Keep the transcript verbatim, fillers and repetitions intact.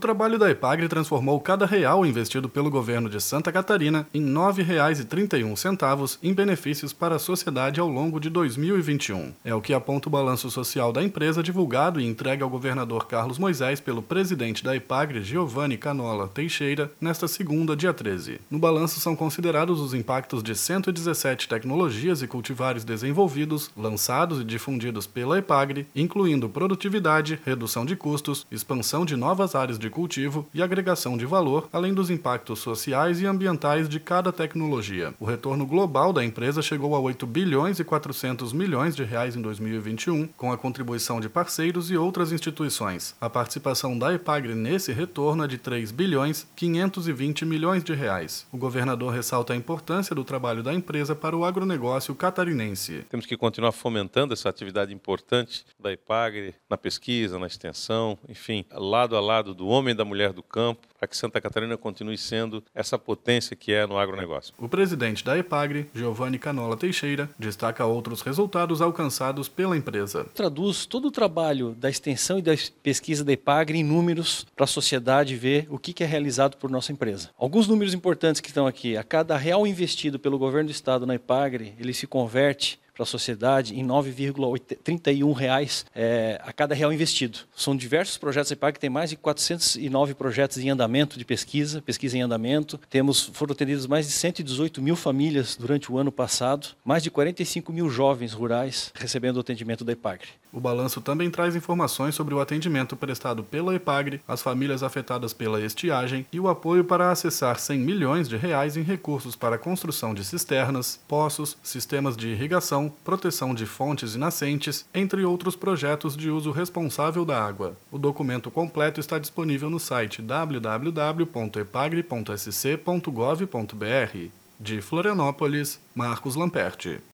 trabalho da Epagre transformou cada real investido pelo governo de Santa Catarina em nove reais e trinta e um centavos em benefícios para a sociedade ao longo de dois mil e vinte e um. É o que aponta o balanço social da empresa divulgado e entregue ao governador Carlos Moisés pelo presidente da Epagre, Giovanni Canola Teixeira, nesta segunda, dia treze. No balanço são considerados os impactos de cento e dezessete tecnologias e cultivares desenvolvidos, lançados e difundidos pela Epagre, incluindo produtividade, redução de custos, expansão de novas áreas de cultivo e agregação de valor, além dos impactos sociais e ambientais de cada tecnologia. O retorno global da empresa chegou a oito bilhões e quatrocentos milhões de reais em dois mil e vinte e um, com a contribuição de parceiros e outras instituições. A participação da Epagre nesse retorno é de três bilhões quinhentos e vinte milhões de reais. O governador ressalta a importância do trabalho da empresa para o agronegócio catarinense. Temos que continuar fomentando essa atividade importante da Epagre na pesquisa, na extensão, enfim, lado a lado do homem e da mulher do campo, para que Santa Catarina continue sendo essa potência que é no agronegócio. O presidente da Epagre, Giovanni Canola Teixeira, destaca outros resultados alcançados pela empresa. Traduz todo o trabalho da extensão e da pesquisa da Epagre em números para a sociedade ver o que é realizado por nossa empresa. Alguns números importantes que estão aqui: a cada real investido pelo governo do estado na Epagre, ele se converte para a sociedade em nove vírgula trinta e um reais é, a cada real investido. São diversos projetos da Epagre, tem mais de quatrocentos e nove projetos em andamento de pesquisa, pesquisa em andamento. Temos, foram atendidas mais de cento e dezoito mil famílias durante o ano passado, mais de quarenta e cinco mil jovens rurais recebendo o atendimento da Epagre. O balanço também traz informações sobre o atendimento prestado pela Epagre às famílias afetadas pela estiagem e o apoio para acessar cem milhões de reais em recursos para a construção de cisternas, poços, sistemas de irrigação, proteção de fontes e nascentes, entre outros projetos de uso responsável da água. O documento completo está disponível no site w w w ponto epagre ponto s c ponto gov ponto b r. De Florianópolis, Marcos Lamperti.